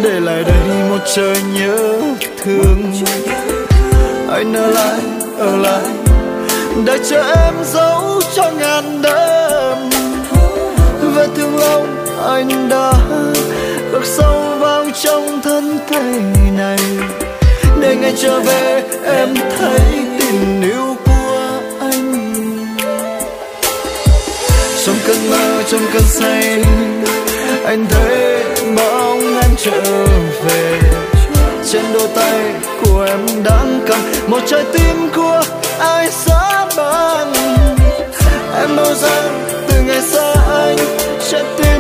để lại đây một trời nhớ thương. Anh ở lại để cho em giấu cho ngàn đêm. Vết thương lòng anh đã khắc sâu vào trong thân thể này, để ngày trở về em thấy tình yêu của anh. Trong cơn mơ, trong cơn say, anh thấy bóng em trở về. Trên đôi tay của em đang cầm một trái tim của ai giá băng. Em mơ rằng từ ngày xa anh sẽ tìm